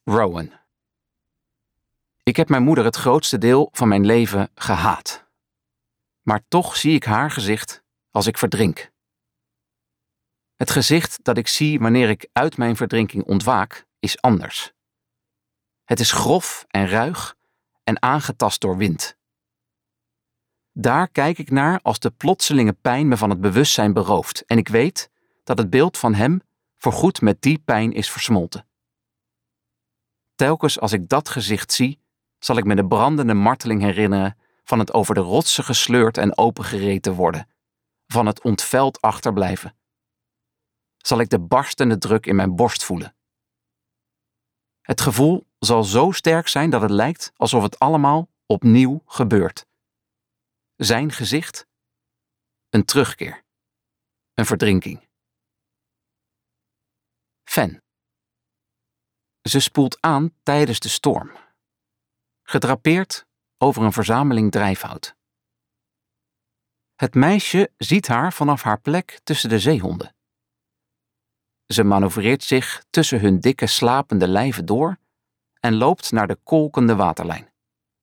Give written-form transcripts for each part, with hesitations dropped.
Rowan. Ik heb mijn moeder het grootste deel van mijn leven gehaat. Maar toch zie ik haar gezicht als ik verdrink. Het gezicht dat ik zie wanneer ik uit mijn verdrinking ontwaak, is anders. Het is grof en ruig en aangetast door wind. Daar kijk ik naar als de plotselinge pijn me van het bewustzijn berooft en ik weet dat het beeld van hem voorgoed met die pijn is versmolten. Telkens als ik dat gezicht zie, zal ik me de brandende marteling herinneren van het over de rotsen gesleurd en opengereten worden, van het ontveld achterblijven. Zal ik de barstende druk in mijn borst voelen. Het gevoel zal zo sterk zijn dat het lijkt alsof het allemaal opnieuw gebeurt. Zijn gezicht, een terugkeer, een verdrinking. Fan. Ze spoelt aan tijdens de storm. Gedrapeerd over een verzameling drijfhout. Het meisje ziet haar vanaf haar plek tussen de zeehonden. Ze manoeuvreert zich tussen hun dikke slapende lijven door en loopt naar de kolkende waterlijn.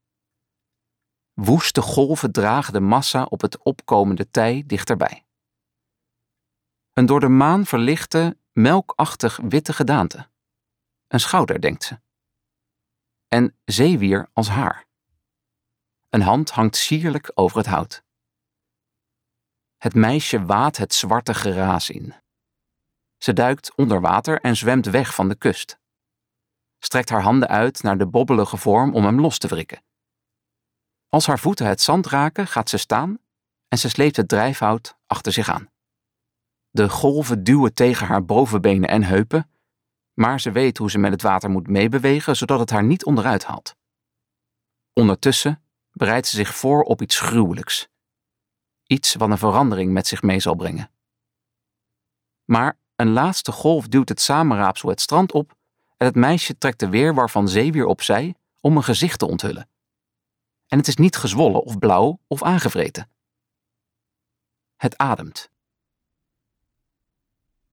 Woeste golven dragen de massa op het opkomende tij dichterbij. Een door de maan verlichte, melkachtig witte gedaante. Een schouder, denkt ze. En zeewier als haar. Een hand hangt sierlijk over het hout. Het meisje waadt het zwarte geraas in. Ze duikt onder water en zwemt weg van de kust. Strekt haar handen uit naar de bobbelige vorm om hem los te wrikken. Als haar voeten het zand raken, gaat ze staan en ze sleept het drijfhout achter zich aan. De golven duwen tegen haar bovenbenen en heupen, maar ze weet hoe ze met het water moet meebewegen, zodat het haar niet onderuit haalt. Ondertussen bereidt ze zich voor op iets gruwelijks. Iets wat een verandering met zich mee zal brengen. Maar een laatste golf duwt het samenraapsel het strand op en het meisje trekt de weerwar van zeewier opzij om een gezicht te onthullen. En het is niet gezwollen of blauw of aangevreten. Het ademt.